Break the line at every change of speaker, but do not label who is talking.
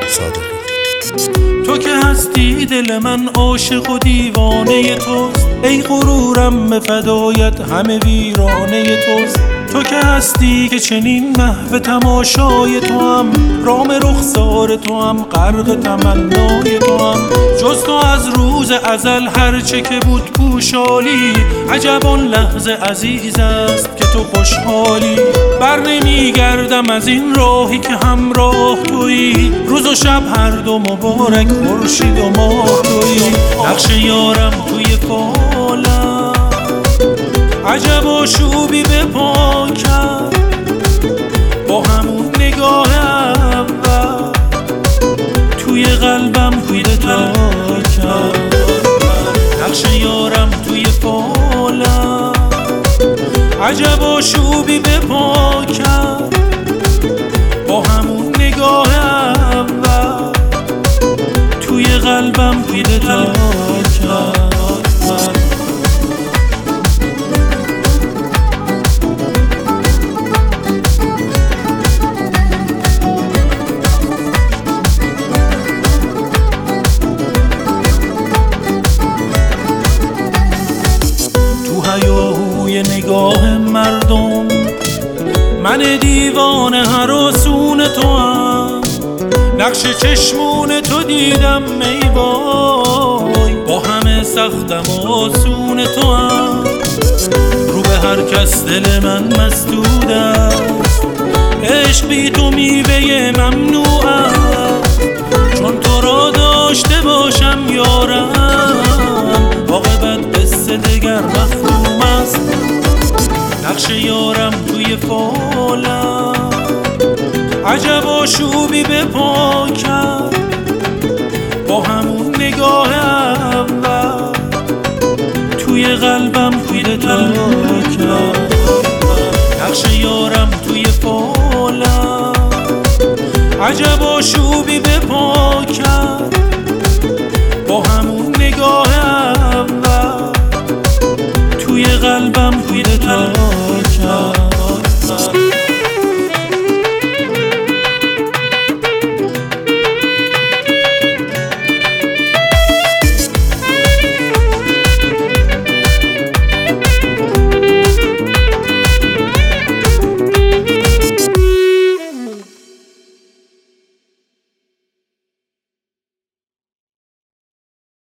صادقی.
تو که هستی دل من عاشق و دیوانه توست، ای غرورم به فدایت همه ویرانه توست. تو که هستی که چنین محو تماشای تو هم، رام رخسار تو هم، غرق تمنای تو هم. جز تو از روز ازل هرچه که بود پوشالی، عجب آن لحظه عزیز است که تو خوشحالی. بر نمیگردم از این راهی که همراه تویی، روز و شب هر دو مبارک خورشید و ماه تویی. نقش یارم توی فالم عجب آشوبی به پا کرد، با همون نگاه اول توی قلبم پیدا کرد. نقش یارم توی فالم عجب آشوبی به پا کرد، با همون نگاه اول توی قلبم پیدا کرد. هیاهوی نگاه مردم من دیوانه هراسون تو هم، نقش چشمون تو دیدم ای وای، با همه سختم و آسون تو هم. رو به هر کس دل من مسدود است، عشق بی تو میوه ممنوع است. چون تو را داشته باشم یارم، عاقبت قصه دگر مختوم است. نقش یارم توی فالم عجب آشوبی به پا کرد، با همون نگاه اول توی قلبم پیدا کرد. نقش یارم توی فالم عجب آشوبی به پا کرد،